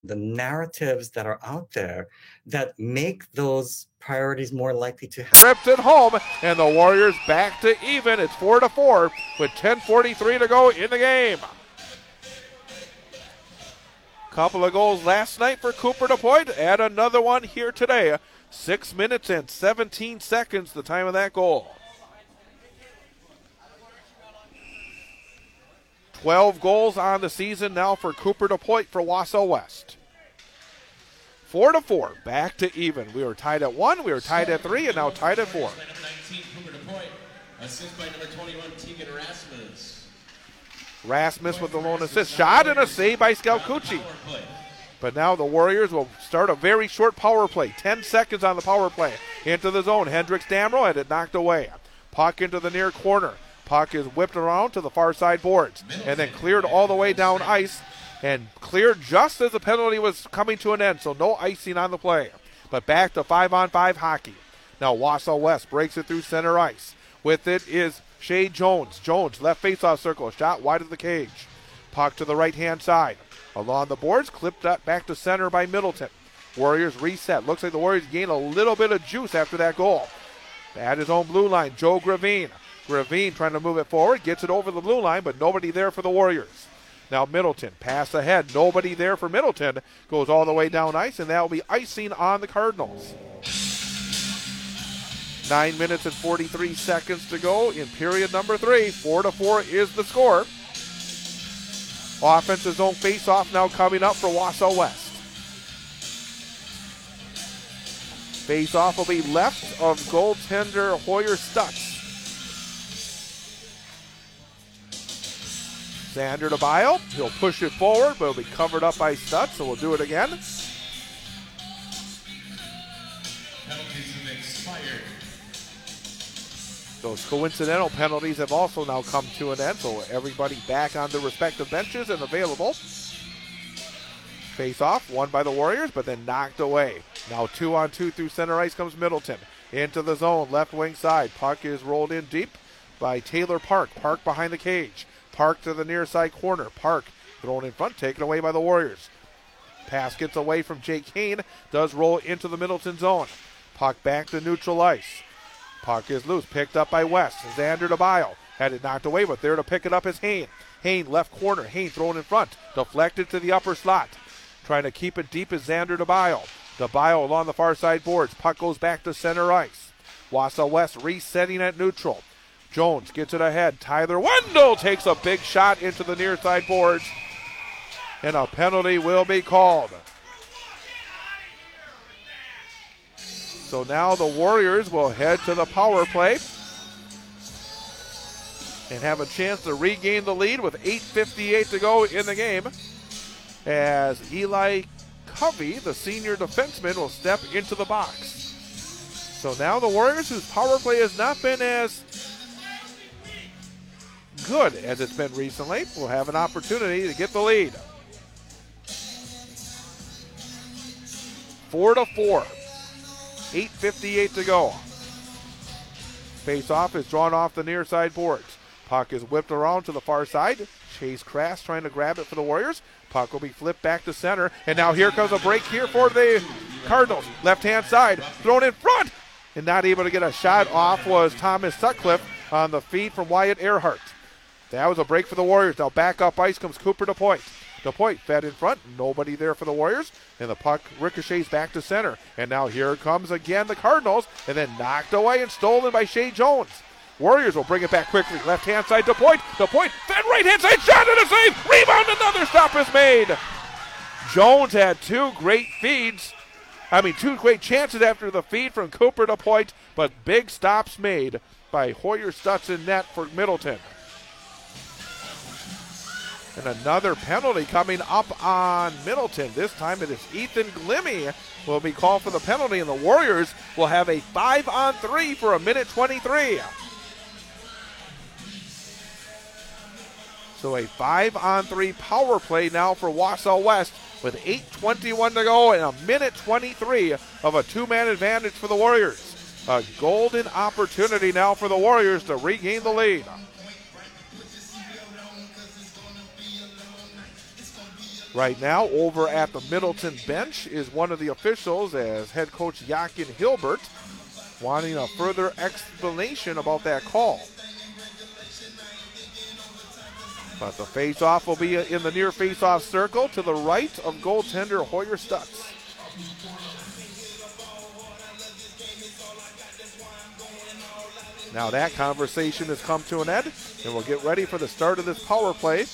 the narratives that are out there that make those priorities more likely to happen. Ripped it home, and the Warriors back to even. It's 4-4 with 10:43 to go in the game. Couple of goals last night for Cooper DuPointe. Add another one here today. 6 minutes and 17 seconds, the time of that goal. 12 goals on the season now for Cooper DuPointe for Wausau West. 4-4, back to even. We were tied at 1, we were tied at 3, and now tied at 4. Assist by number 21, Tegan Rasmus. Rasmus with the lone assist. Shot and a save by Scalcucci. But now the Warriors will start a very short power play. 10 seconds on the power play. Into the zone. Hendricks Damrow had it knocked away. Puck into the near corner. Puck is whipped around to the far side boards. And then cleared all the way down ice. And cleared just as the penalty was coming to an end. So no icing on the play. But back to 5-on-5 hockey. Now Wausau West breaks it through center ice. With it is Shea Jones. Jones, left faceoff circle. Shot wide of the cage. Puck to the right-hand side. Along the boards, clipped up back to center by Middleton. Warriors reset. Looks like the Warriors gain a little bit of juice after that goal. At his own blue line, Joe Gravine. Gravine trying to move it forward. Gets it over the blue line, but nobody there for the Warriors. Now Middleton, pass ahead. Nobody there for Middleton. Goes all the way down ice, and that will be icing on the Cardinals. 9 minutes and 43 seconds to go in period number 3. 4-4 is the score. Offensive zone face-off now coming up for Wausau West. Face-off will be left of goaltender Hoyer Stutz. Xander DeBio, he'll push it forward, but it'll be covered up by Stutz, so we'll do it again. Penalties have expired. Those coincidental penalties have also now come to an end, so everybody back on their respective benches and available. Face off, won by the Warriors, but then knocked away. Now 2-on-2 through center ice comes Middleton. Into the zone, left wing side. Puck is rolled in deep by Taylor Park. Park behind the cage. Park to the near side corner. Park thrown in front, taken away by the Warriors. Pass gets away from Jake Kane, does roll into the Middleton zone. Puck back to neutral ice. Puck is loose, picked up by West. Xander DeBio had it knocked away, but there to pick it up is Hain. Hain left corner, Hain thrown in front, deflected to the upper slot. Trying to keep it deep is Xander DeBio. DeBio along the far side boards. Puck goes back to center ice. Wausau West resetting at neutral. Jones gets it ahead. Tyler Wendell takes a big shot into the near side boards. And a penalty will be called. So now the Warriors will head to the power play and have a chance to regain the lead with 8:58 to go in the game, as Eli Covey, the senior defenseman, will step into the box. So now the Warriors, whose power play has not been as good as it's been recently, will have an opportunity to get the lead. 4-4. 8:58 to go. Face-off is drawn off the near side boards. Puck is whipped around to the far side. Chase Crass trying to grab it for the Warriors. Puck will be flipped back to center. And now here comes a break here for the Cardinals. Left-hand side, thrown in front. And not able to get a shot off was Thomas Sutcliffe on the feed from Wyatt Earhart. That was a break for the Warriors. Now back up ice comes Cooper DuPointe. DuPointe fed in front. Nobody there for the Warriors. And the puck ricochets back to center. And now here comes again the Cardinals. And then knocked away and stolen by Shea Jones. Warriors will bring it back quickly. Left-hand side, DuPointe. DuPointe fed right-hand side. Shot and a save. Rebound. Another stop is made. Jones had two great chances after the feed from Cooper DuPointe. But big stops made by Hoyer Stutz in net for Middleton. And another penalty coming up on Middleton. This time it is Ethan Glimmy will be called for the penalty, and the Warriors will have a 5-on-3 for 1:23. So a 5-on-3 power play now for Wausau West with 8:21 to go and 1:23 of a two-man advantage for the Warriors. A golden opportunity now for the Warriors to regain the lead. Right now, over at the Middleton bench is one of the officials as head coach Jochen Hilbert wanting a further explanation about that call. But the face-off will be in the near face-off circle to the right of goaltender Hoyer Stutz. Now that conversation has come to an end, and we'll get ready for the start of this power play.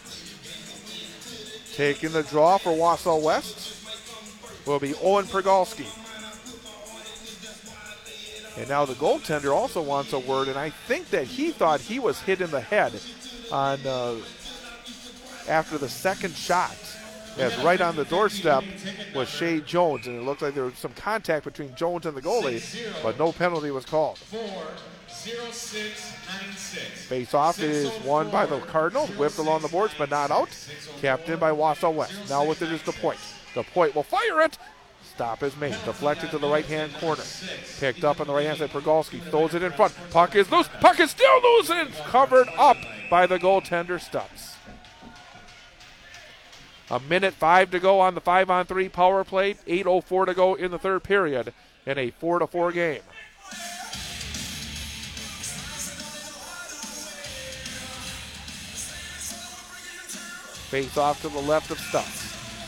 Taking the draw for Wausau West will be Owen Pergalski. And now the goaltender also wants a word, and I think that he thought he was hit in the head on after the second shot. As right on the doorstep was Shea Jones, and it looked like there was some contact between Jones and the goalie, but no penalty was called. 4-0-6-9-6. Face-off is won by the Cardinals, whipped along the boards but not out. Capped in by Wausau West. Now with it is DePoit. DePoit will fire it. Stop is made. Deflected to the right-hand corner. Picked up on the right-hand side. Pergalski throws it in front. Puck is loose. Puck is still loose, and it's covered up by the goaltender Stutz. 1:05 to go on the 5-on-3 power play. 8:04 to go in the third period in a 4-4 game. Face off to the left of Stutz.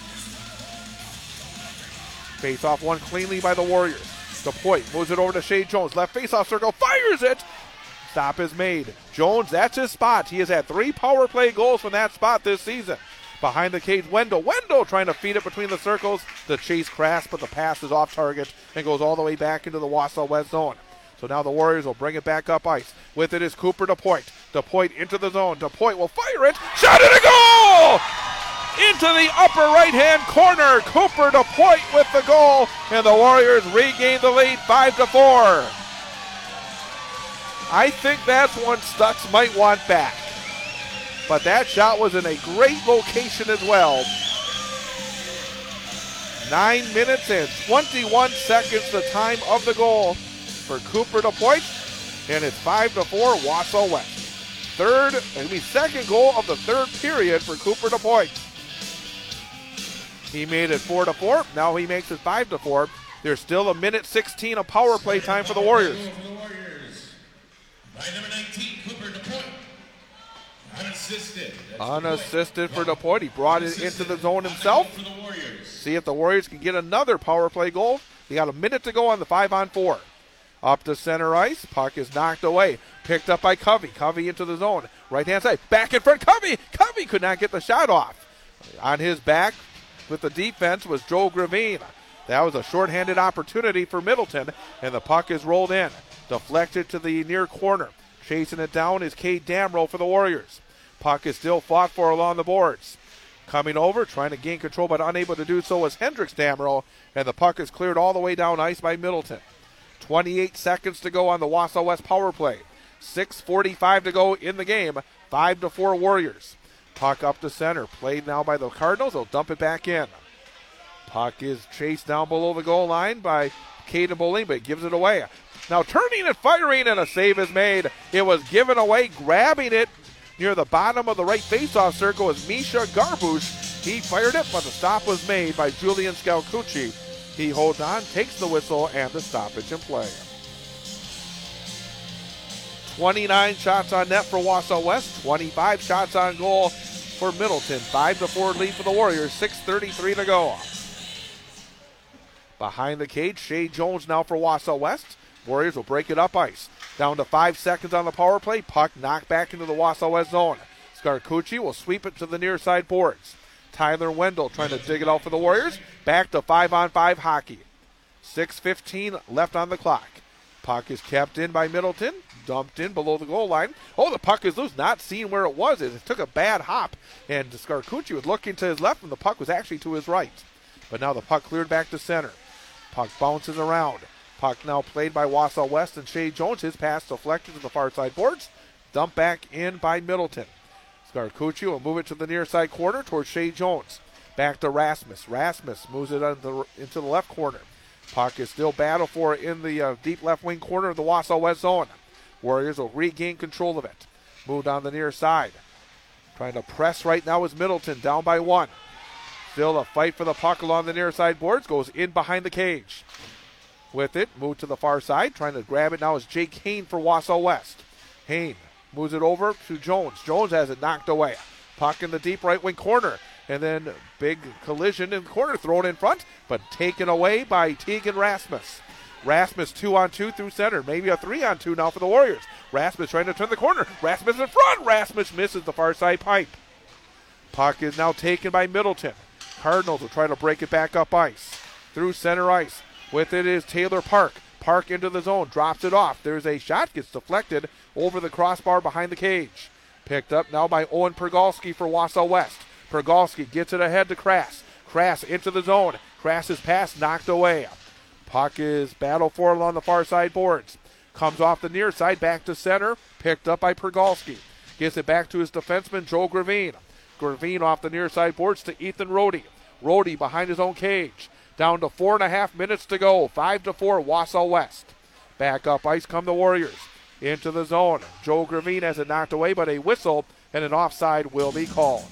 Face off won cleanly by the Warriors. DePoit moves it over to Shea Jones. Left face off circle, fires it. Stop is made. Jones, that's his spot. He has had 3 power play goals from that spot this season. Behind the cage, Wendell. Wendell trying to feed it between the circles. The chase crashed, but the pass is off target and goes all the way back into the Wausau West zone. So now the Warriors will bring it back up ice. With it is Cooper DePoit. DePoit into the zone. DePoit will fire it. Shot at a goal! Into the upper right-hand corner. Cooper DePoit with the goal, and the Warriors regain the lead 5-4. I think that's one Stutz might want back. But that shot was in a great location as well. 9 minutes and 21 seconds the time of the goal for Cooper DePoit, and it's 5-4 Wausau West. Second goal of the third period for Cooper DePoit. He made it 4-4. Now he makes it 5-4. There's still 1:16 of power play time for the Warriors. By number 19, Cooper DePoit. Unassisted. Unassisted for DePoit. He brought it into the zone himself. For the Warriors. See if the Warriors can get another power play goal. They got a minute to go on the 5-on-4. Up to center ice. Puck is knocked away. Picked up by Covey. Covey into the zone. Right-hand side. Back in front. Covey. Covey could not get the shot off. On his back with the defense was Joe Gravine. That was a shorthanded opportunity for Middleton, and the puck is rolled in. Deflected to the near corner. Chasing it down is Cade Damrow for the Warriors. Puck is still fought for along the boards. Coming over, trying to gain control, but unable to do so was Hendricks Damrow, and the puck is cleared all the way down ice by Middleton. 28 seconds to go on the Wausau West power play. 6:45 to go in the game. 5-4 Warriors. Puck up to center. Played now by the Cardinals. They'll dump it back in. Puck is chased down below the goal line by Caden Boling, but gives it away. Now turning and firing, and a save is made. It was given away. Grabbing it near the bottom of the right faceoff circle is Misha Garbush. He fired it, but the stop was made by Julian Scalcucci. He holds on, takes the whistle, and the stoppage in play. 29 shots on net for Wausau West, 25 shots on goal for Middleton. 5-4 lead for the Warriors, 6:33 to go. Behind the cage, Shea Jones now for Wausau West. Warriors will break it up ice. Down to 5 seconds on the power play. Puck knocked back into the Wausau West zone. Scalcucci will sweep it to the near side boards. Tyler Wendell trying to dig it out for the Warriors. Back to 5-on-5 hockey. 6:15 left on the clock. Puck is kept in by Middleton. Dumped in below the goal line. Oh, the puck is loose. Not seeing where it was. It took a bad hop. And Scalcucci was looking to his left, and the puck was actually to his right. But now the puck cleared back to center. Puck bounces around. Puck now played by Wausau West and Shea Jones. His pass deflected to the far side boards. Dumped back in by Middleton. Scalcucci will move it to the near side corner towards Shea Jones. Back to Rasmus. Rasmus moves it into the left corner. Puck is still battled for in the deep left wing corner of the Wausau West zone. Warriors will regain control of it. Moved on the near side. Trying to press right now is Middleton, down by 1. Still a fight for the puck along the near side boards. Goes in behind the cage. With it, moved to the far side. Trying to grab it now is Jake Hain for Wausau West. Hain moves it over to Jones. Jones has it knocked away. Puck in the deep right wing corner. And then big collision in the corner, thrown in front, but taken away by Tegan Rasmus. Rasmus 2-on-2 through center. Maybe a 3-on-2 now for the Warriors. Rasmus trying to turn the corner. Rasmus in front. Rasmus misses the far side pipe. Puck is now taken by Middleton. Cardinals will try to break it back up ice. Through center ice. With it is Taylor Park. Park into the zone. Drops it off. There's a shot. Gets deflected over the crossbar behind the cage. Picked up now by Owen Pergalski for Wausau West. Pergalski gets it ahead to Krass. Krass into the zone. Krass's pass knocked away. Puck is battled for along the far side boards. Comes off the near side back to center. Picked up by Pergalski. Gets it back to his defenseman, Joe Gravine. Gravine off the near side boards to Ethan Rohde. Rohde behind his own cage. Down to 4.5 minutes to go. 5-4, Wausau West. Back up ice come the Warriors. Into the zone. Joe Gravine has it knocked away, but a whistle and an offside will be called.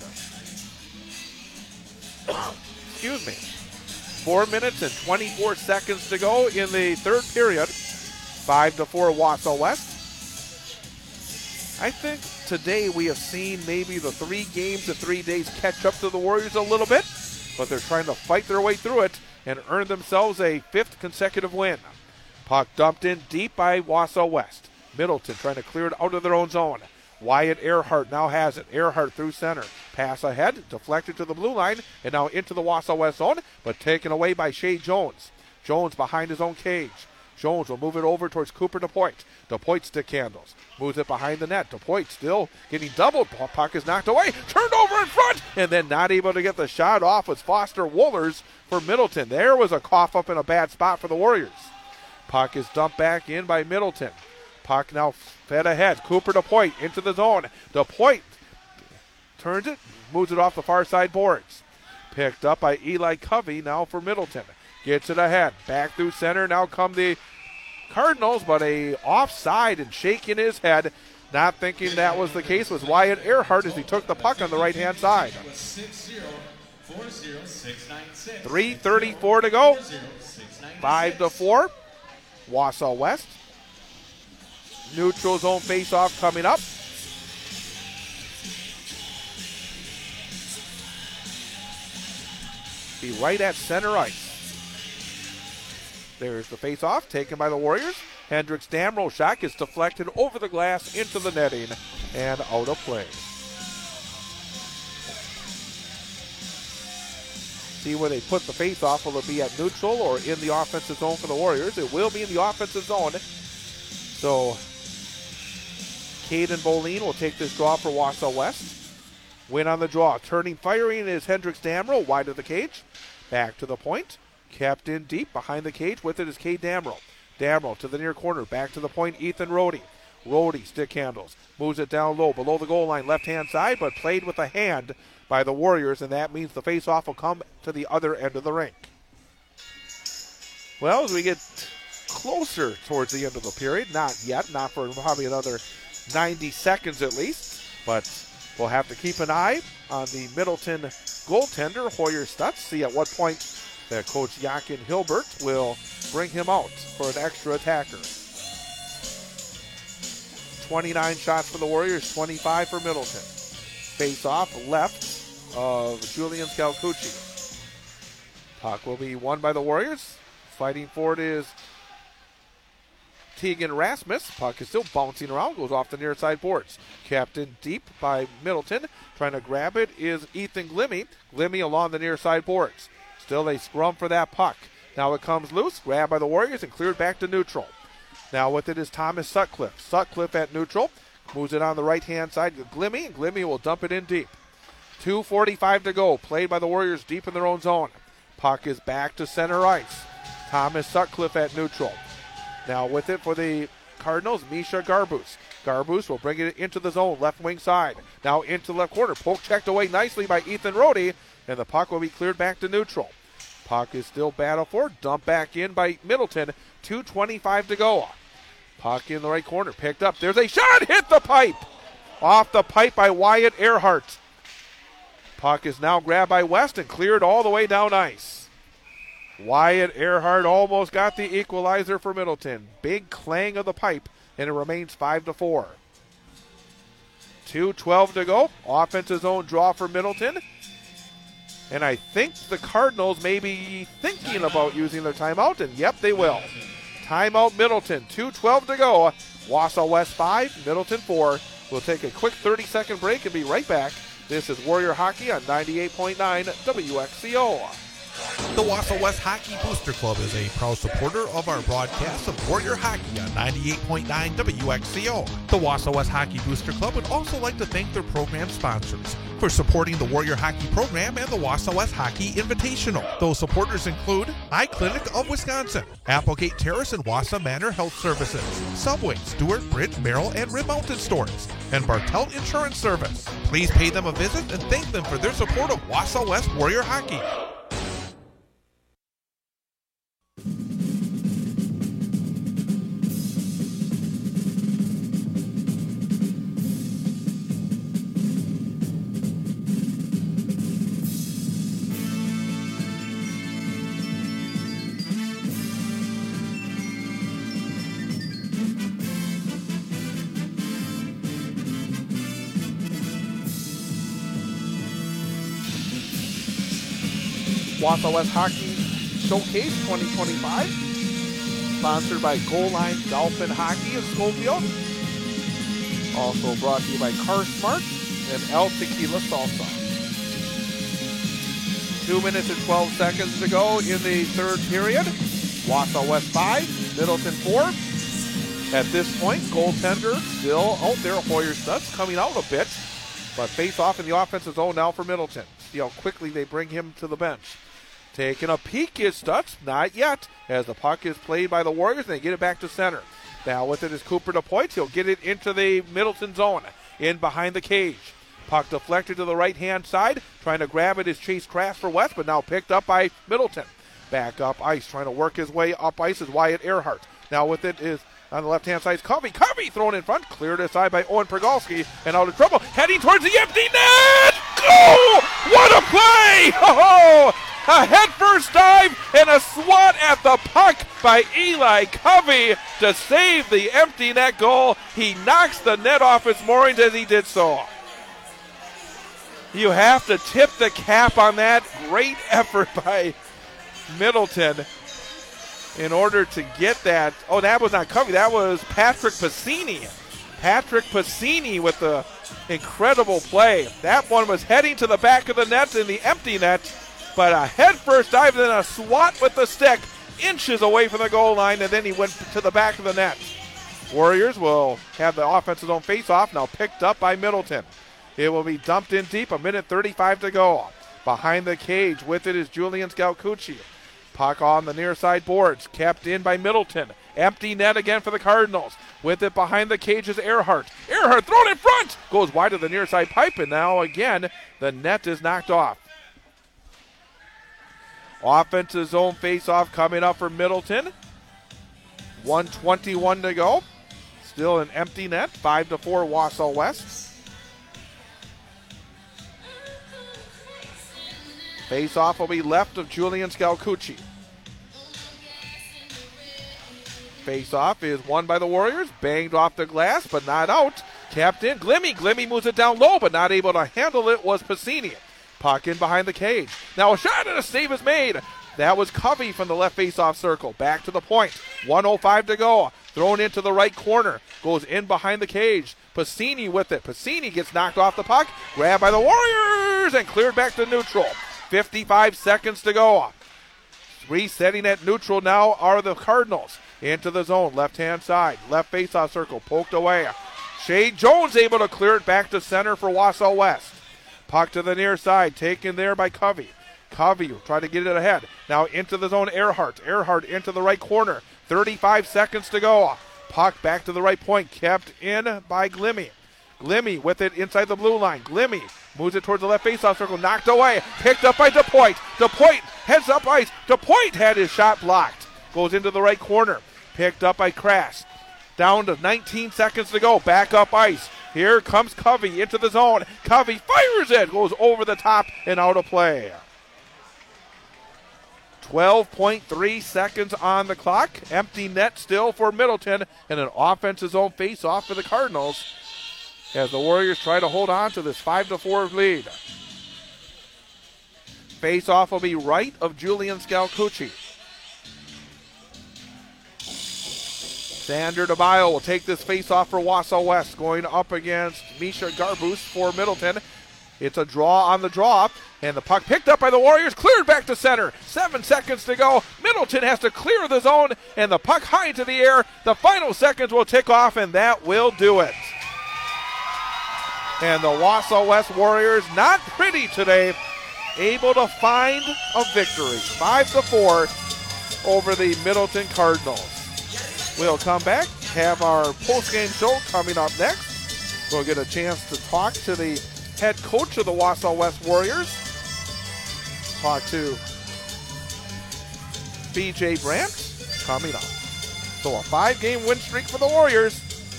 Excuse me. 4 minutes and 24 seconds to go in the third period. 5-4, Wausau West. I think today we have seen maybe the 3 games in 3 days catch up to the Warriors a little bit, but they're trying to fight their way through it and earn themselves a 5th consecutive win. Puck dumped in deep by Wausau West. Middleton trying to clear it out of their own zone. Wyatt Earhart now has it. Earhart through center. Pass ahead, deflected to the blue line, and now into the Wausau West zone, but taken away by Shea Jones. Jones behind his own cage. Jones will move it over towards Cooper DePoit. DePoit stick handles. Moves it behind the net. DePoit still getting doubled. Puck is knocked away. Turned over in front, and then not able to get the shot off was Foster Wohlers for Middleton. There was a cough up in a bad spot for the Warriors. Puck is dumped back in by Middleton. Puck now fed ahead. Cooper DePoit into the zone. DePoit turns it, moves it off the far side boards. Picked up by Eli Covey now for Middleton. Gets it ahead. Back through center. Now come the Cardinals, but a offside and shaking his head. Not thinking that was the case was Wyatt Earhart as he took the puck on the right-hand side. 3:34 to go. 5-4. Wausau West. Neutral zone face-off coming up. Be right at center ice. There's the face-off taken by the Warriors. Hendricks Damrow shot gets deflected over the glass into the netting and out of play. See where they put the face-off. Will it be at neutral or in the offensive zone for the Warriors? It will be in the offensive zone. So Caden Bolin will take this draw for Wausau West. Win on the draw. Turning, firing is Hendricks Damrow, wide of the cage. Back to the point. Kept in deep behind the cage. With it is Cade Damrow. Damrow to the near corner. Back to the point, Ethan Rohde. Rohde stick handles. Moves it down low, below the goal line, left-hand side, but played with a hand by the Warriors, and that means the face-off will come to the other end of the rink. Well, as we get closer towards the end of the period, not yet, not for probably another 90 seconds at least, but we'll have to keep an eye on the Middleton goaltender, Hoyer Stutz, see at what point that Coach Jochen Hilbert will bring him out for an extra attacker. 29 shots for the Warriors, 25 for Middleton. Face-off left of Julian Scalcucci. Puck will be won by the Warriors. Fighting for it is Tegan Rasmus. Puck is still bouncing around, goes off the near side boards. Kept in deep by Middleton. Trying to grab it is Ethan Glimmy. Glimmy along the near side boards. Still a scrum for that puck. Now it comes loose, grabbed by the Warriors and cleared back to neutral. Now with it is Thomas Sutcliffe. Sutcliffe at neutral. Moves it on the right-hand side to Glimmy, and Glimmy will dump it in deep. 2:45 to go. Played by the Warriors deep in their own zone. Puck is back to center ice. Thomas Sutcliffe at neutral. Now with it for the Cardinals, Misha Garbus. Garbus will bring it into the zone, left wing side. Now into left corner. Poke checked away nicely by Ethan Rohde, and the puck will be cleared back to neutral. Puck is still battled for. Dumped back in by Middleton. 2:25 to go. Puck in the right corner. Picked up. There's a shot. Hit the pipe. Off the pipe by Wyatt Earhart. Puck is now grabbed by West and cleared all the way down ice. Wyatt Earhart almost got the equalizer for Middleton. Big clang of the pipe, and it remains 5-4. 2:12 to go. Offensive zone draw for Middleton. And I think the Cardinals may be thinking about using their timeout, and yep, they will. Timeout Middleton. 2:12 to go. Wausau West 5, Middleton 4. We'll take a quick 30-second break and be right back. This is Warrior Hockey on 98.9 WXCO. The Wausau West Hockey Booster Club is a proud supporter of our broadcast of Warrior Hockey on 98.9 WXCO. The Wausau West Hockey Booster Club would also like to thank their program sponsors for supporting the Warrior Hockey program and the Wausau West Hockey Invitational. Those supporters include Eye Clinic of Wisconsin, Applegate Terrace and Wausau Manor Health Services, Subway, Stewart, Bridge, Merrill, and Rib Mountain Stores, and Bartelt Insurance Service. Please pay them a visit and thank them for their support of Wausau West Warrior Hockey. Wausau West Hockey Showcase 2025, sponsored by Goal Line Dolphin Hockey in Schofield. Also brought to you by Car Smart and El Tequila Salsa. 2 minutes and 12 seconds to go in the third period. Wausau West 5, Middleton 4. At this point, goaltender still out there. Hoyer Stutz coming out a bit, but face off in the offensive zone now for Middleton. See how quickly they bring him to the bench. Taking a peek is Stutz, not yet, as the puck is played by the Warriors, and they get it back to center. Now with it is Cooper DePoint. He'll get it into the Middleton zone, in behind the cage. Puck deflected to the right-hand side. Trying to grab it is Chase Kraft for West, but now picked up by Middleton. Back up ice, trying to work his way up ice is Wyatt Earhart. Now with it is, on the left-hand side, is Covey. Covey thrown in front, cleared aside by Owen Pergalski, and out of trouble, heading towards the empty net! Go! What a play! Oh! A head-first dive and a swat at the puck by Eli Covey to save the empty net goal. He knocks the net off its moorings as he did so. You have to tip the cap on that. Great effort by Middleton in order to get that. Oh, that was not Covey. That was Patrick Pacini. Patrick Pacini with the incredible play. That one was heading to the back of the net in the empty net. But a head-first dive, then a swat with the stick, inches away from the goal line, and then he went to the back of the net. Warriors will have the offensive zone face-off, now picked up by Middleton. It will be dumped in deep, 1:35 to go. Behind the cage, with it is Julian Scalcucci. Puck on the near side boards, kept in by Middleton. Empty net again for the Cardinals. With it behind the cage is Earhart. Earhart thrown in front, goes wide of the near side pipe, and now again, the net is knocked off. Offensive zone face-off coming up for Middleton. 1:21 to go. Still an empty net. 5-4 Wausau West. Face-off will be left of Julian Scalcucci. Face-off is won by the Warriors. Banged off the glass, but not out. Kept in. Glimmy. Glimmy moves it down low, but not able to handle it was Pacini. Puck in behind the cage. Now a shot and a save is made. That was Covey from the left face-off circle. Back to the point. 1:05 to go. Thrown into the right corner. Goes in behind the cage. Pacini with it. Pacini gets knocked off the puck. Grabbed by the Warriors and cleared back to neutral. 55 seconds to go. Resetting at neutral now are the Cardinals. Into the zone. Left-hand side. Left face-off circle. Poked away. Shea Jones able to clear it back to center for Wausau West. Puck to the near side, taken there by Covey. Covey will try to get it ahead. Now into the zone, Earhart. Earhart into the right corner. 35 seconds to go. Puck back to the right point, kept in by Glimmy. Glimmy with it inside the blue line. Glimmy moves it towards the left faceoff circle, knocked away. Picked up by DePoint. DePoint heads up ice. DePoint had his shot blocked. Goes into the right corner. Picked up by Crass. Down to 19 seconds to go. Back up ice. Here comes Covey into the zone. Covey fires it, goes over the top and out of play. 12.3 seconds on the clock. Empty net still for Middleton, and an offensive zone face-off for the Cardinals as the Warriors try to hold on to this 5-4 lead. Face-off will be right of Julian Scalcucci. Sander DeBio will take this face-off for Wausau West, going up against Misha Garbus for Middleton. It's a draw on the draw, and the puck picked up by the Warriors, cleared back to center. 7 seconds to go. Middleton has to clear the zone, and the puck high into the air. The final seconds will tick off, and that will do it. And the Wausau West Warriors, not pretty today, able to find a victory. 5-4 over the Middleton Cardinals. We'll come back, have our post-game show coming up next. We'll get a chance to talk to the head coach of the Wausau West Warriors. Talk to B.J. Brandt coming up. So a 5-game win streak for the Warriors.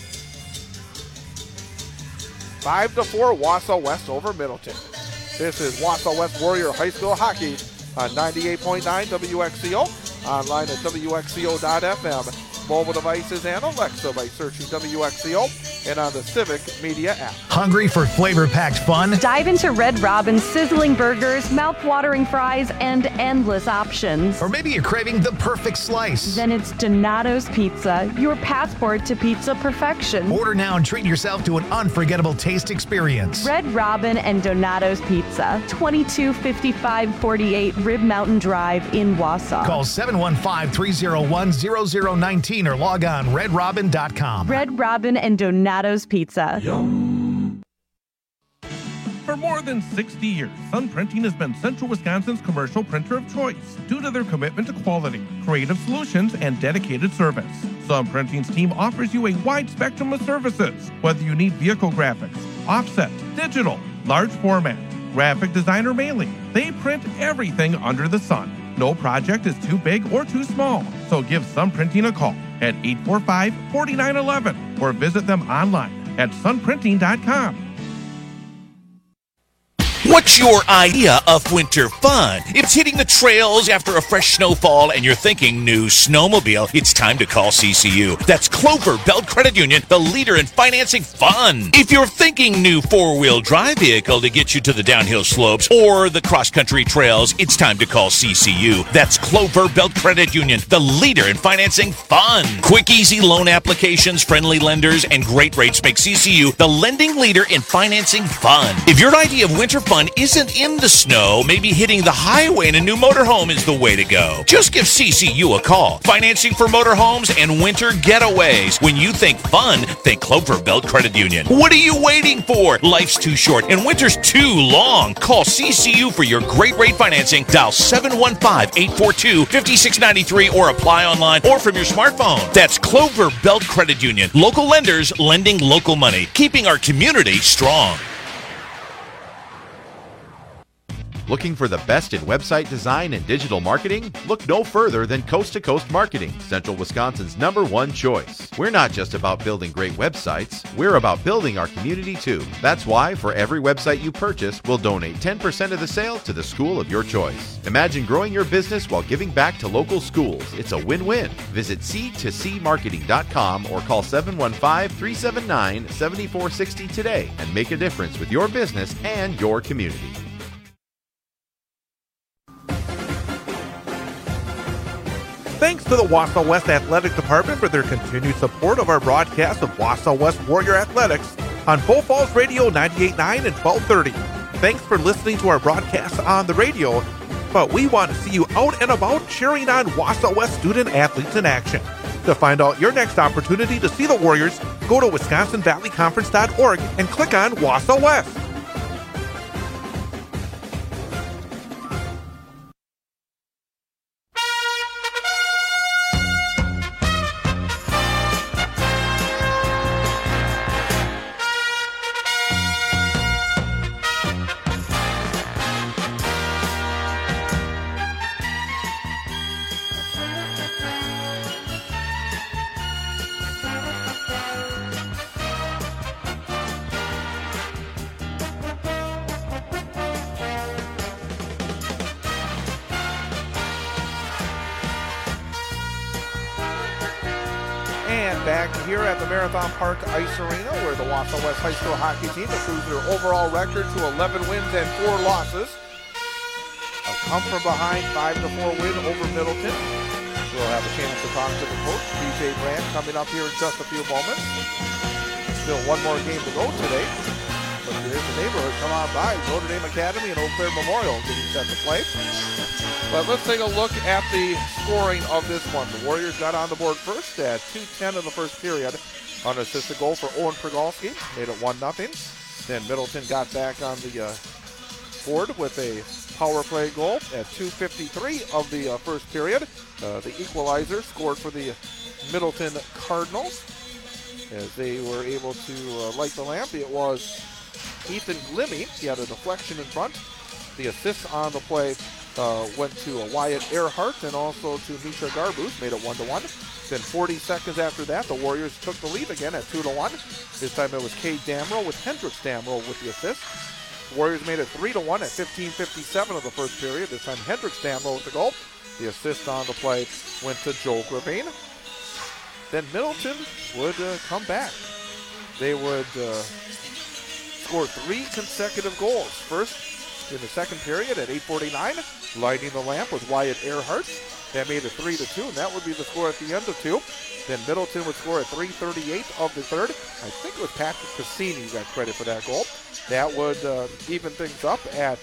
5-4 Wausau West over Middleton. This is Wausau West Warrior High School Hockey on 98.9 WXCO. Online at WXCO.FM. Mobile devices and Alexa by searching WXCO and on the Civic Media app. Hungry for flavor-packed fun? Dive into Red Robin's sizzling burgers, mouth-watering fries, and endless options. Or maybe you're craving the perfect slice. Then it's Donato's Pizza, your passport to pizza perfection. Order now and treat yourself to an unforgettable taste experience. Red Robin and Donato's Pizza, 225548 Rib Mountain Drive in Wausau. Call 715-301-0019 or log on redrobin.com. Red Robin and Donato's Pizza. For more than 60 years, Sun Printing has been Central Wisconsin's commercial printer of choice due to their commitment to quality, creative solutions, and dedicated service. Sun Printing's team offers you a wide spectrum of services, whether you need vehicle graphics, offset, digital, large format, graphic design, or mailing. They print everything under the sun. No project is too big or too small, so give Sun Printing a call at 845-4911 or visit them online at sunprinting.com. What's your idea of winter fun? If it's hitting the trails after a fresh snowfall and you're thinking new snowmobile, it's time to call CCU. That's Clover Belt Credit Union, the leader in financing fun. If you're thinking new four-wheel drive vehicle to get you to the downhill slopes or the cross-country trails, it's time to call CCU. That's Clover Belt Credit Union, the leader in financing fun. Quick, easy loan applications, friendly lenders, and great rates make CCU the lending leader in financing fun. If your idea of winter fun isn't in the snow, maybe hitting the highway in a new motorhome is the way to go. Just give CCU a call. Financing for motorhomes and winter getaways. When you think fun, think Clover Belt Credit Union. What are you waiting for? Life's too short and winter's too long. Call CCU for your great rate financing. Dial 715-842-5693 or apply online or from your smartphone. That's Clover Belt Credit Union. Local lenders lending local money, keeping our community strong. Looking for the best in website design and digital marketing? Look no further than Coast to Coast Marketing, Central Wisconsin's #1 choice. We're not just about building great websites, we're about building our community too. That's why for every website you purchase, we'll donate 10% of the sale to the school of your choice. Imagine growing your business while giving back to local schools. It's a win-win. Visit C2Cmarketing.com or call 715-379-7460 today and make a difference with your business and your community. Thanks to the Wausau West Athletic Department for their continued support of our broadcast of Wausau West Warrior Athletics on Bull Falls Radio 98.9 and 1230. Thanks for listening to our broadcast on the radio, but we want to see you out and about cheering on Wausau West student athletes in action. To find out your next opportunity to see the Warriors, go to WisconsinValleyConference.org and click on Wausau West. And back here at the Marathon Park Ice Arena, where the Wausau West High School hockey team improves their overall record to 11 wins and 4 losses. A come-from-behind 5-4 win over Middleton. We'll have a chance to talk to the coach, BJ Brandt, coming up here in just a few moments. Still one more game to go today. But if you're in the neighborhood, come on by. Notre Dame Academy and Eau Claire Memorial getting set to play. But let's take a look at the scoring of this one. The Warriors got on the board first at 2:10 of the first period. Unassisted goal for Owen Prigalski, made it 1-0. Then Middleton got back on the board with a power play goal at 2:53 of the first period. The equalizer scored for the Middleton Cardinals as they were able to light the lamp. It was Ethan Glimmy. He had a deflection in front. The assist on the play went to Wyatt Earhart and also to Mitra Garbus, made it 1-1. Then 40 seconds after that, the Warriors took the lead again at 2-1. This time it was Cade Damrow with Hendricks Damrow with the assist. The Warriors made it 3-1 at 15:57 of the first period. This time Hendricks Damrow with the goal. The assist on the play went to Joe Gravine. Then Middleton would come back. They would score 3 consecutive goals. First, in the second period at 8:49, lighting the lamp was Wyatt Earhart. That made it 3-2, and that would be the score at the end of 2. Then Middleton would score at 3:38 of the third. I think it was Patrick Cassini who got credit for that goal. That would even things up at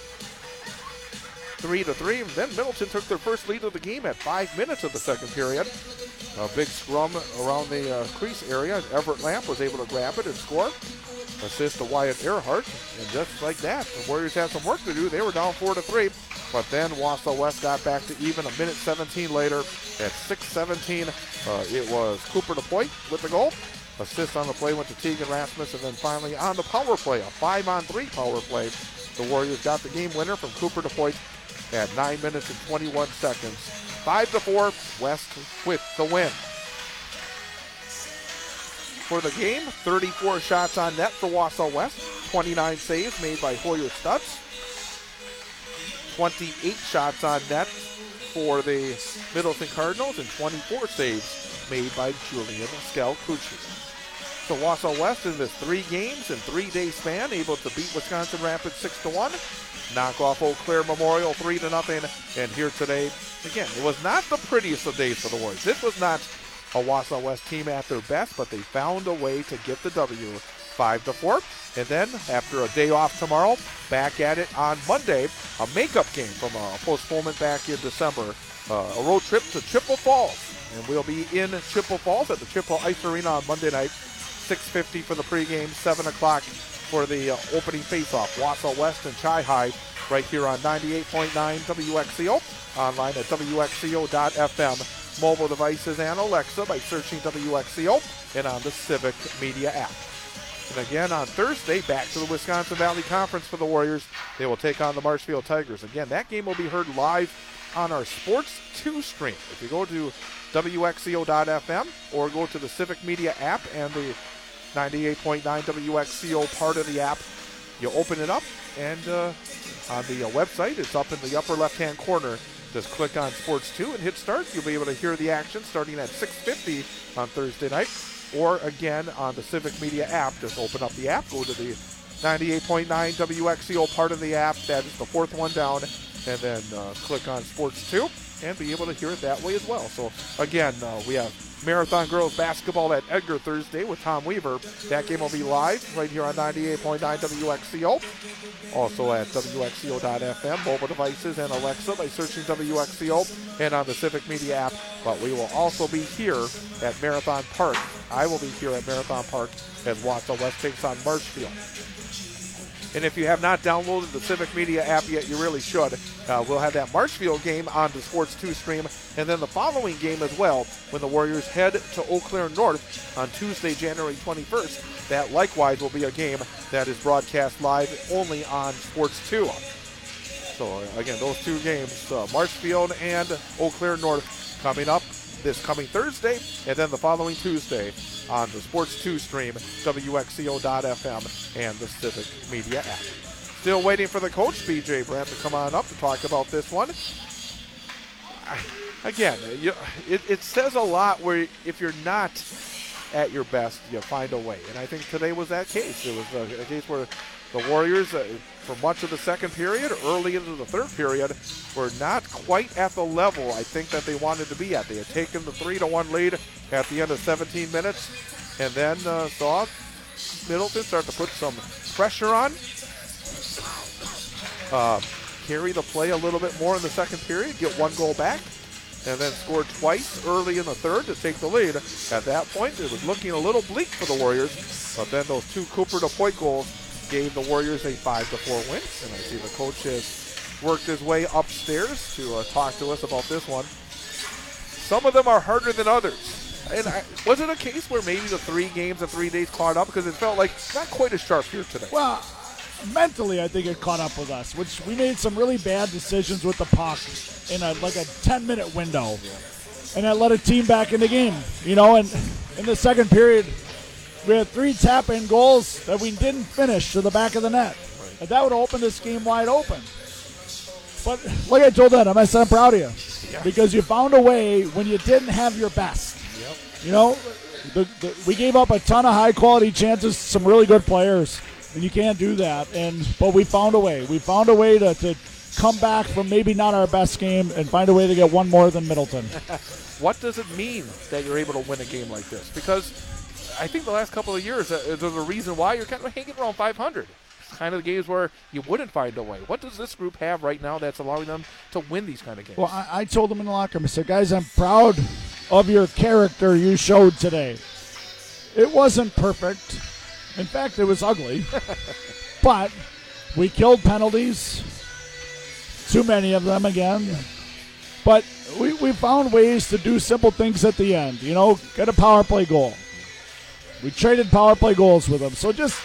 3-3. And then Middleton took their first lead of the game at 5 minutes of the second period. A big scrum around the crease area. Everett Lamp was able to grab it and score. Assist to Wyatt Earhart, and just like that, the Warriors had some work to do. They were down 4-3, but then Wausau West got back to even a minute 17 later at 6:17. It was Cooper DePoit with the goal. Assist on the play went to Tegan Rasmus, and then finally on the power play, a 5-on-3 power play, the Warriors got the game winner from Cooper DePoit at 9 minutes and 21 seconds. 5-4, West with the win. For the game, 34 shots on net for Wausau West, 29 saves made by Hoyer Stutz, 28 shots on net for the Middleton Cardinals, and 24 saves made by Julian Scalcucci. So Wausau West in this 3 games and 3-day span, able to beat Wisconsin Rapids 6-1, knock off Eau Claire Memorial 3-0, and here today, again, it was not the prettiest of days for the Warriors. This was not a Wausau West team at their best, but they found a way to get the W 5-4. And then after a day off tomorrow, back at it on Monday, a makeup game from a postponement back in December, a road trip to Chippewa Falls. And we'll be in Chippewa Falls at the Chippewa Ice Arena on Monday night, 6:50 for the pregame, 7 o'clock for the opening faceoff. Wausau West and Chi High right here on 98.9 WXCO, online at WXCO.FM. Mobile devices and Alexa by searching WXCO, and on the Civic Media app. And again on Thursday, back to the Wisconsin Valley Conference for the Warriors. They will take on the Marshfield Tigers. Again, that game will be heard live on our Sports 2 stream. If you go to WXCO.FM or go to the Civic Media app and the 98.9 WXCO part of the app, you open it up, and on the website, it's up in the upper left-hand corner. Just click on Sports 2 and hit start. You'll be able to hear the action starting at 6:50 on Thursday night. Or again, on the Civic Media app, just open up the app, go to the 98.9 WXCO part of the app. That is the 4th one down. And then click on Sports 2 and be able to hear it that way as well. So again, we have Marathon Girls Basketball at Edgar Thursday with Tom Weaver. That game will be live right here on 98.9 WXCO. Also at WXCO.FM, mobile devices and Alexa by searching WXCO, and on the Civic Media app. But we will also be here at Marathon Park. I will be here at Marathon Park as Wausau West takes on Marshfield. And if you have not downloaded the Civic Media app yet, you really should. We'll have that Marshfield game on the Sports 2 stream, and then the following game as well when the Warriors head to Eau Claire North on Tuesday, January 21st. That likewise will be a game that is broadcast live only on Sports 2. So again, those 2 games, Marshfield and Eau Claire North, coming up this coming Thursday, and then the following Tuesday on the Sports 2 stream, WXCO.FM, and the Civic Media app. Still waiting for the coach, BJ Brandt, to come on up to talk about this one. again, it says a lot where if you're not at your best, you find a way. And I think today was that case. It was a case where the Warriors, for much of the second period, early into the third period, were not quite at the level I think that they wanted to be at. They had taken the 3-1 lead at the end of 17 minutes, and then saw Middleton start to put some pressure on, carry the play a little bit more in the second period, get one goal back, and then scored twice early in the third to take the lead. At that point, it was looking a little bleak for the Warriors, but then those two Cooper DePoit goals gave the Warriors a 5-4 win. And I see the coach has worked his way upstairs to talk to us about this one. Some of them are harder than others. And was it a case where maybe the 3 games and 3 days caught up? Because it felt like not quite as sharp here today. Well, mentally, I think it caught up with us, which we made some really bad decisions with the puck in a 10-minute window. Yeah. And that let a team back in the game, and in the second period, we had 3 tap-in goals that we didn't finish to the back of the net. Right. And that would open this game wide open. But like I told them, I said I'm proud of you. Yeah. Because you found a way when you didn't have your best. Yep. We gave up a ton of high-quality chances, some really good players, and you can't do that. But we found a way. We found a way to come back from maybe not our best game and find a way to get one more than Middleton. What does it mean that you're able to win a game like this? Because I think the last couple of years, there's a reason why you're kind of hanging around 500. It's kind of the games where you wouldn't find a way. What does this group have right now that's allowing them to win these kind of games? Well, I told them in the locker room, I said, guys, I'm proud of your character you showed today. It wasn't perfect. In fact, it was ugly. But we killed penalties. Too many of them again. But we found ways to do simple things at the end. Get a power play goal. We traded power play goals with them. So just,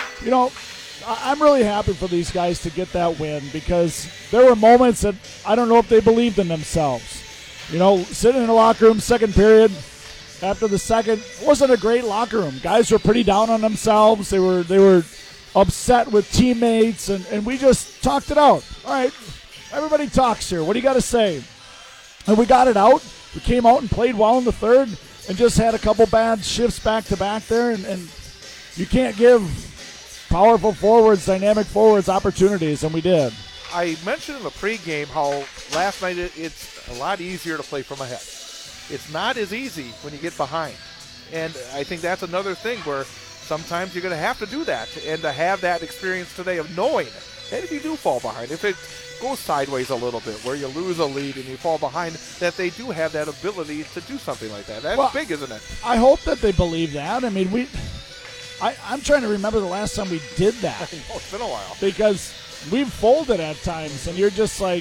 I'm really happy for these guys to get that win because there were moments that I don't know if they believed in themselves. Sitting in the locker room, second period, after the second, it wasn't a great locker room. Guys were pretty down on themselves. They were upset with teammates, and we just talked it out. All right, everybody talks here. What do you got to say? And we got it out. We came out and played well in the third and just had a couple bad shifts back-to-back there, and you can't give powerful forwards, dynamic forwards opportunities, and we did. I mentioned in the pregame how last night it's a lot easier to play from ahead. It's not as easy when you get behind. And I think that's another thing where sometimes you're going to have to do that. And to have that experience today of knowing that if you do fall behind, if it goes sideways a little bit where you lose a lead and you fall behind, that they do have that ability to do something like that. That's big, isn't it? I hope that they believe that. I mean, I'm trying to remember the last time we did that. I know, it's been a while. Because we've folded at times, and you're just like,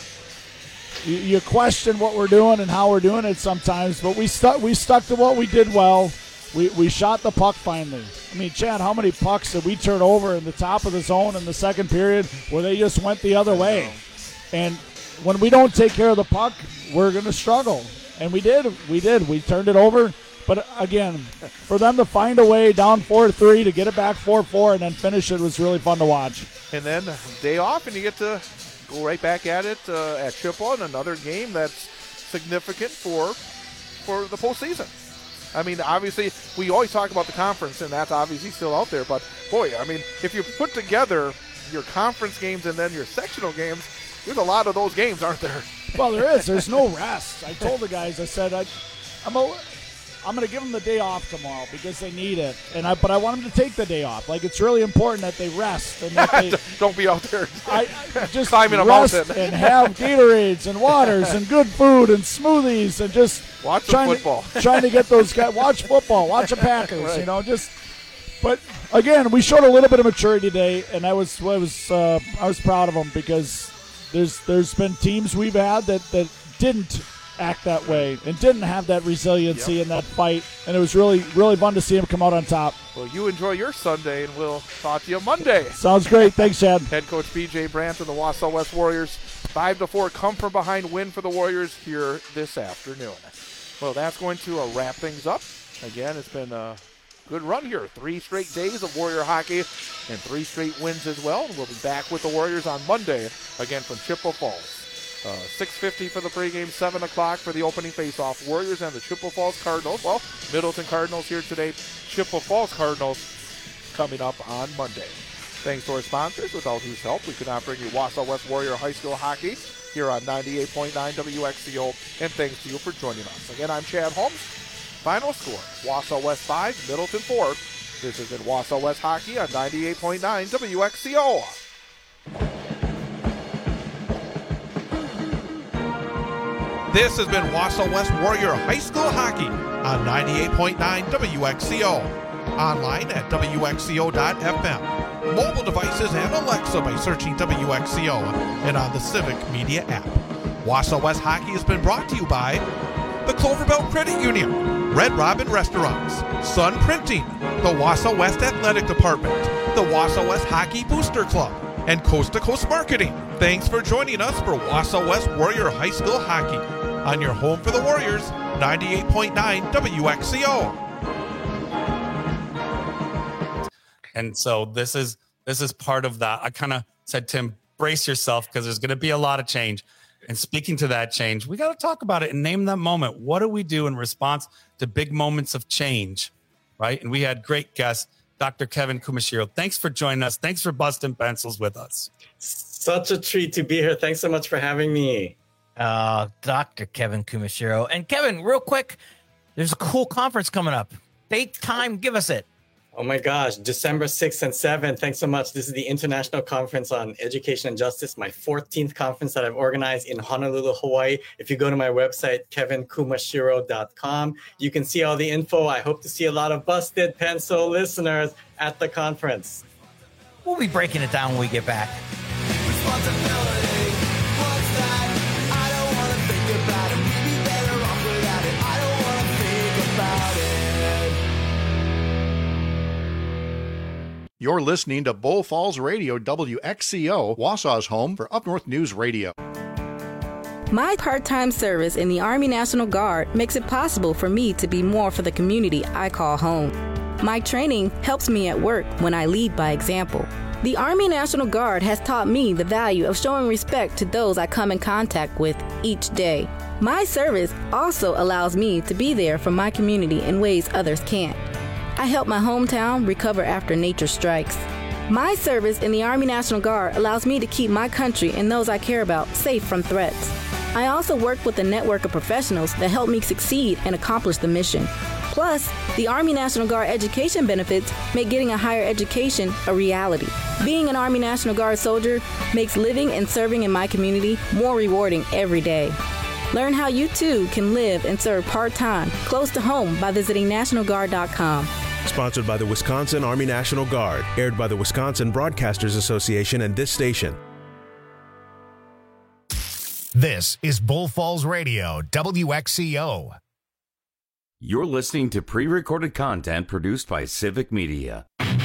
you question what we're doing and how we're doing it sometimes, but we stuck to what we did well. We shot the puck finally. I mean, Chad, how many pucks did we turn over in the top of the zone in the second period where they just went the other way? And when we don't take care of the puck, we're going to struggle. And we did. We turned it over. But again, for them to find a way down 4-3 to get it back 4-4 and then finish it was really fun to watch. And then day off, and you get to go right back at it at Chippewa in another game that's significant for the postseason. I mean, obviously, we always talk about the conference, and that's obviously still out there. But, boy, I mean, if you put together your conference games and then your sectional games, there's a lot of those games, aren't there? Well, there is. There's no rest. I told the guys, I said, I'm going to give them the day off tomorrow because they need it. But I want them to take the day off. Like, it's really important that they rest. And that they don't be out there just climbing a rest mountain. And have Gatorades and waters and good food and smoothies and just watch some football. Trying to get those guys. Watch football. Watch the Packers. Right. But again, we showed a little bit of maturity today, and I was proud of them because there's been teams we've had that didn't act that way and didn't have that resiliency in that fight, and it was really, really fun to see him come out on top. Well, you enjoy your Sunday, and we'll talk to you Monday. Sounds great. Thanks, Chad. Head coach B.J. Brandt and the Wausau West Warriors. 5-4 come-from-behind win for the Warriors here this afternoon. Well, that's going to wrap things up. Again, it's been a good run here. 3 straight days of Warrior hockey and 3 straight wins as well. We'll be back with the Warriors on Monday, again from Chippewa Falls. 6:50 for the pregame, 7 o'clock for the opening faceoff. Warriors and the Chippewa Falls Cardinals. Well, Middleton Cardinals here today. Chippewa Falls Cardinals coming up on Monday. Thanks to our sponsors, without whose help we could not bring you Wausau West Warrior High School Hockey here on 98.9 WXCO, and thanks to you for joining us. Again, I'm Chad Holmes. Final score, Wausau West 5, Middleton 4. This has been Wausau West Hockey on 98.9 WXCO. This has been Wausau West Warrior High School Hockey on 98.9 WXCO. Online at WXCO.FM. Mobile devices and Alexa by searching WXCO and on the Civic Media app. Wausau West Hockey has been brought to you by the Clover Belt Credit Union, Red Robin Restaurants, Sun Printing, the Wausau West Athletic Department, the Wausau West Hockey Booster Club, and Coast to Coast Marketing. Thanks for joining us for Wausau West Warrior High School Hockey on your home for the Warriors, 98.9 WXCO. And so this is part of that. I kind of said, Tim, brace yourself because there's going to be a lot of change. And speaking to that change, we got to talk about it and name that moment. What do we do in response to big moments of change, right? And we had great guest, Dr. Kevin Kumashiro. Thanks for joining us. Thanks for busting pencils with us. Such a treat to be here. Thanks so much for having me. Dr. Kevin Kumashiro. And Kevin, real quick, there's a cool conference coming up. Date, time, give us it. Oh my gosh, December 6th and 7th. Thanks so much. This is the International Conference on Education and Justice, my 14th conference that I've organized in Honolulu, Hawaii. If you go to my website, kevinkumashiro.com, you can see all the info. I hope to see a lot of Busted Pencil listeners at the conference. We'll be breaking it down when we get back. Responsibility, what's that? I don't want to think about it. We'd be better off without it. I don't want to think about it. You're listening to Bull Falls Radio, WXCO, Wausau's home for Up North News Radio. My part-time service in the Army National Guard makes it possible for me to be more for the community I call home. My training helps me at work when I lead by example. The Army National Guard has taught me the value of showing respect to those I come in contact with each day. My service also allows me to be there for my community in ways others can't. I help my hometown recover after nature strikes. My service in the Army National Guard allows me to keep my country and those I care about safe from threats. I also work with a network of professionals that help me succeed and accomplish the mission. Plus, the Army National Guard education benefits make getting a higher education a reality. Being an Army National Guard soldier makes living and serving in my community more rewarding every day. Learn how you too can live and serve part-time, close to home by visiting NationalGuard.com. Sponsored by the Wisconsin Army National Guard. Aired by the Wisconsin Broadcasters Association and this station. This is Bull Falls Radio, WXCO. You're listening to pre-recorded content produced by Civic Media.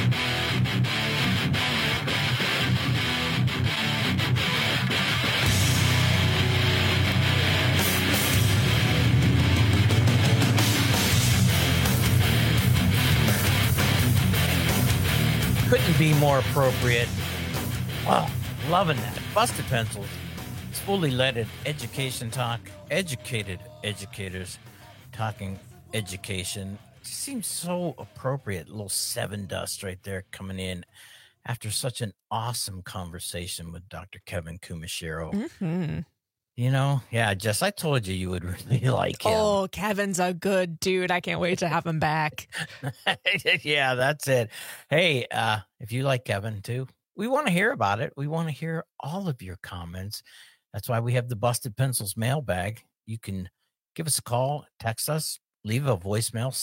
Couldn't be more appropriate. Oh, loving that. Busted Pencils. It's fully leaded education talk. Educated educators talking education. It seems so appropriate. A little Seven Dust right there coming in after such an awesome conversation with Dr. Kevin Kumashiro. Mm-hmm. You know, yeah, Jess, I told you would really like him. Oh, Kevin's a good dude. I can't wait to have him back. Yeah, that's it. Hey, if you like Kevin too, we want to hear about it. We want to hear all of your comments. That's why we have the Busted Pencils mailbag. You can give us a call, text us, leave a voicemail,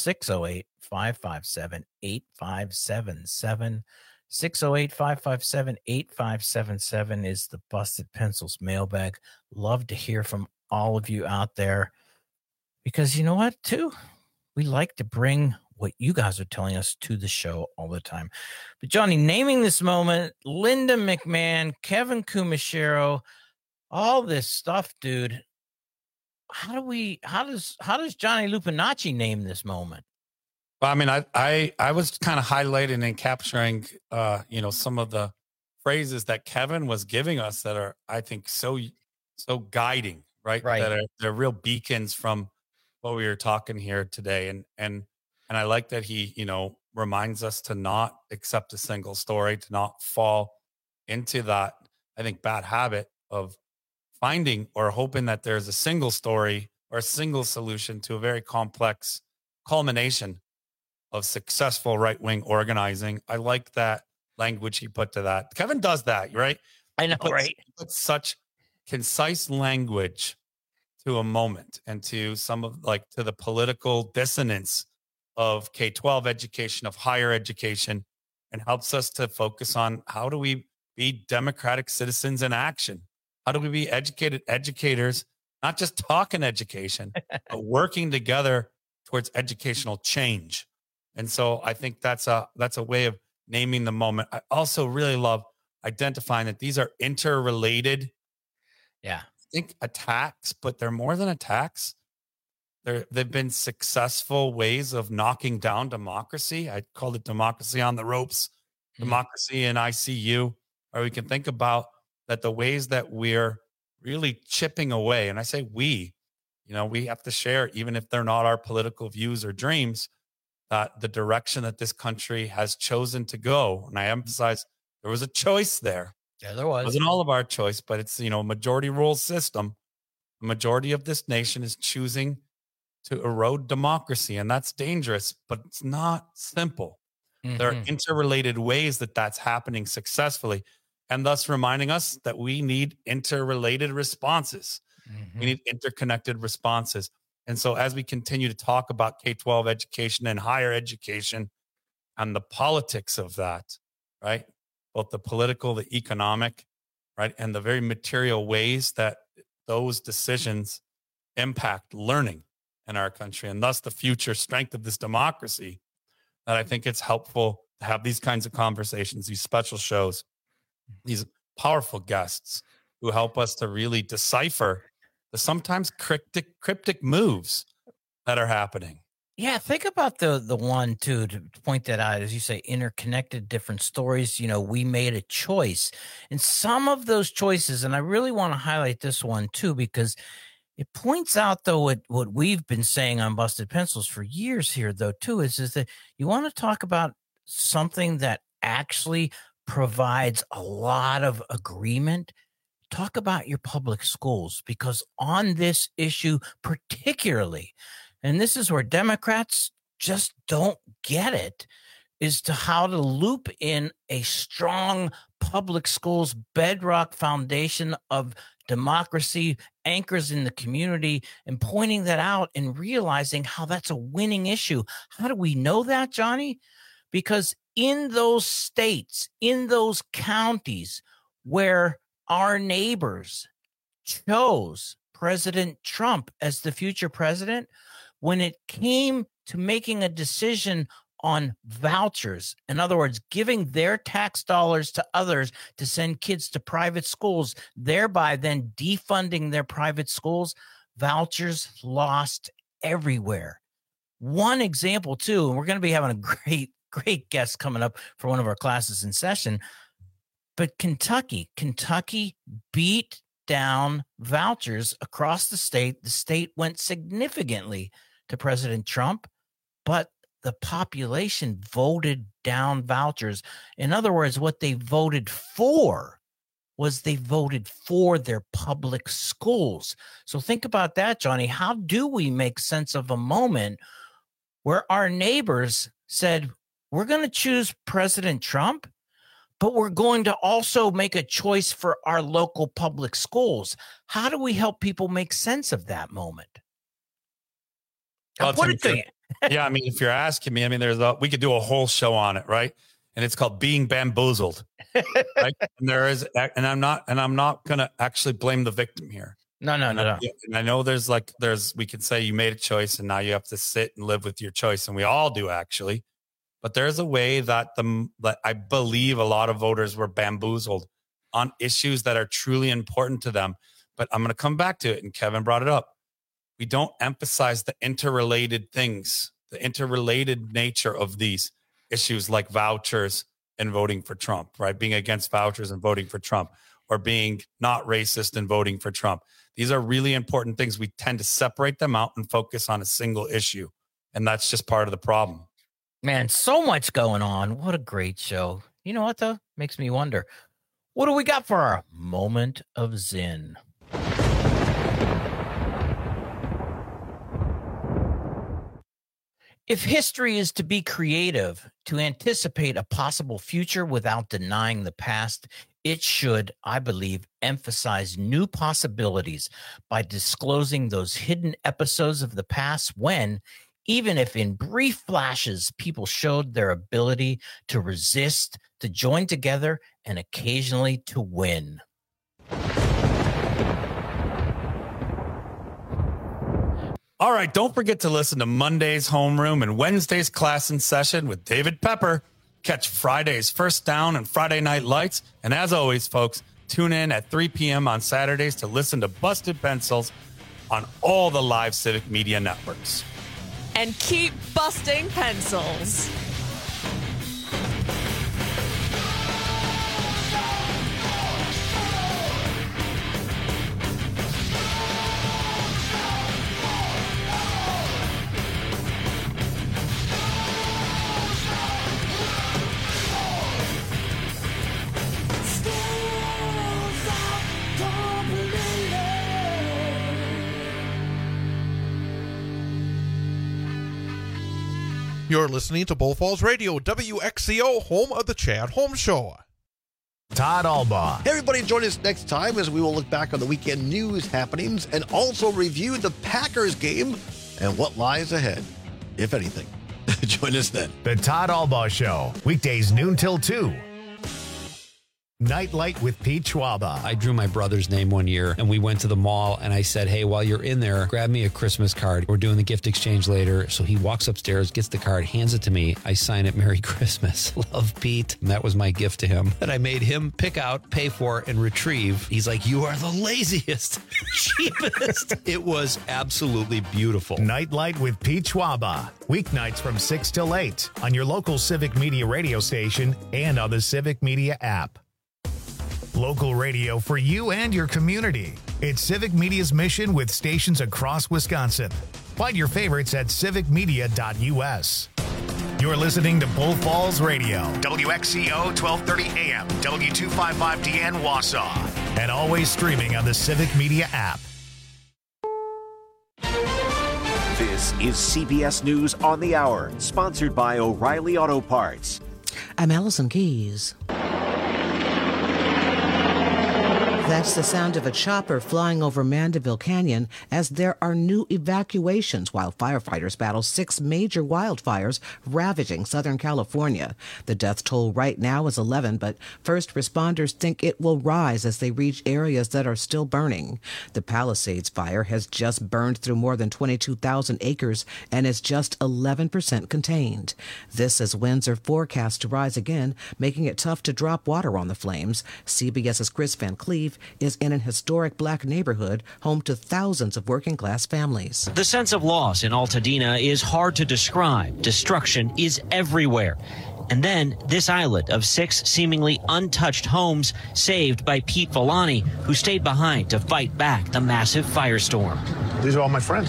608-557-8577. 608-557-8577 is the Busted Pencils mailbag. Love to hear from all of you out there because you know what, too? We like to bring what you guys are telling us to the show all the time. But Johnny, naming this moment, Linda McMahon, Kevin Kumashiro, all this stuff, dude. How does Johnny Lupinacci name this moment? Well, I mean, I was kind of highlighting and capturing, some of the phrases that Kevin was giving us that are, I think, so so guiding, right? That they're real beacons from what we were talking here today. And I like that he, reminds us to not accept a single story, to not fall into that, I think, bad habit of finding or hoping that there's a single story or a single solution to a very complex culmination of successful right-wing organizing. I like that language he put to that. Kevin does that, right? I know, right? He puts such concise language to a moment and to some of to the political dissonance of K-12 education, of higher education, and helps us to focus on how do we be democratic citizens in action? How do we be educated educators, not just talking education, but working together towards educational change? And so I think that's a way of naming the moment. I also really love identifying that these are interrelated. Yeah. I think attacks, but they're more than attacks. They've been successful ways of knocking down democracy. I called it democracy on the ropes, democracy in ICU, or we can think about that the ways that we're really chipping away. And I say we have to share, even if they're not our political views or dreams, that the direction that this country has chosen to go. And I emphasize there was a choice there. Yeah, there was. It wasn't all of our choice, but it's, a majority rule system. The majority of this nation is choosing to erode democracy. And that's dangerous, but it's not simple. There are interrelated ways that that's happening successfully, and thus reminding us that we need interrelated responses. We need interconnected responses. And so as we continue to talk about K-12 education and higher education and the politics of that, right? Both the political, the economic, right? And the very material ways that those decisions impact learning in our country, and thus the future strength of this democracy, that I think it's helpful to have these kinds of conversations, these special shows, these powerful guests who help us to really decipher the sometimes cryptic moves that are happening. Yeah, think about the one too, to point that out, as you say, interconnected different stories. We made a choice, and some of those choices, and I really want to highlight this one too, because it points out though what we've been saying on Busted Pencils for years here though too, is that you want to talk about something that actually provides a lot of agreement. Talk about your public schools, because on this issue particularly, and this is where Democrats just don't get it, is to how to loop in a strong public schools bedrock foundation of democracy, anchors in the community, and pointing that out and realizing how that's a winning issue. How do we know that, Johnny? Because in those states, in those counties where our neighbors chose President Trump as the future president, when it came to making a decision on vouchers, in other words, giving their tax dollars to others to send kids to private schools, thereby then defunding their private schools, vouchers lost everywhere. One example, too, and we're going to be having a great guest coming up for one of our classes in session, but Kentucky beat down vouchers across the state. The state went significantly to President Trump, but the population voted down vouchers. In other words, what they voted for was they voted for their public schools. So think about that, Johnny. How do we make sense of a moment where our neighbors said, we're going to choose President Trump, but we're going to also make a choice for our local public schools? How do we help people make sense of that moment? Well, yeah, I mean, if you're asking me, I mean, we could do a whole show on it, right? And it's called Being Bamboozled, right? And I'm not going to actually blame the victim here. No. And I know we could say you made a choice and now you have to sit and live with your choice, and we all do actually. But there's a way that I believe a lot of voters were bamboozled on issues that are truly important to them. But I'm going to come back to it, and Kevin brought it up. We don't emphasize the interrelated things, the interrelated nature of these issues like vouchers and voting for Trump, right? Being against vouchers and voting for Trump, or being not racist and voting for Trump. These are really important things. We tend to separate them out and focus on a single issue. And that's just part of the problem. Man, so much going on. What a great show. You know what, though? Makes me wonder, what do we got for our moment of Zen? If history is to be creative, to anticipate a possible future without denying the past, it should, I believe, emphasize new possibilities by disclosing those hidden episodes of the past when, even if in brief flashes, people showed their ability to resist, to join together, and occasionally to win. All right, don't forget to listen to Monday's Homeroom and Wednesday's Class in Session with David Pepper. Catch Friday's First Down and Friday Night Lights. And as always, folks, tune in at 3 p.m. on Saturdays to listen to Busted Pencils on all the live Civic Media networks. And keep busting pencils. You're listening to Bull Falls Radio, WXCO, home of the Chad Holmes Show. Todd Albaugh. Hey, everybody, join us next time as we will look back on the weekend news happenings and also review the Packers game and what lies ahead, if anything. Join us then. The Todd Albaugh Show, weekdays noon till 2. Nightlight with Pete Schwaba. I drew my brother's name one year and we went to the mall and I said, hey, while you're in there, grab me a Christmas card. We're doing the gift exchange later. So he walks upstairs, gets the card, hands it to me. I sign it, Merry Christmas. Love, Pete. And that was my gift to him that I made him pick out, pay for, and retrieve. He's like, you are the laziest, cheapest. It was absolutely beautiful. Nightlight with Pete Schwaba. Weeknights from 6 till 8 on your local Civic Media radio station and on the Civic Media app. Local radio for you and your community. It's Civic Media's mission with stations across Wisconsin. Find your favorites at civicmedia.us. You're listening to Bull Falls Radio, WXCO 1230 AM, W255DN Wausau, and always streaming on the Civic Media app. This is CBS News on the Hour, sponsored by O'Reilly Auto Parts. I'm Allison Keys. That's the sound of a chopper flying over Mandeville Canyon as there are new evacuations while firefighters battle 6 major wildfires ravaging Southern California. The death toll right now is 11, but first responders think it will rise as they reach areas that are still burning. The Palisades fire has just burned through more than 22,000 acres and is just 11% contained. This as winds are forecast to rise again, making it tough to drop water on the flames. CBS's Chris Van Cleve is in an historic black neighborhood home to thousands of working-class families. The sense of loss in Altadena is hard to describe. Destruction is everywhere. And then this island of 6 seemingly untouched homes saved by Pete Villani, who stayed behind to fight back the massive firestorm. These are all my friends.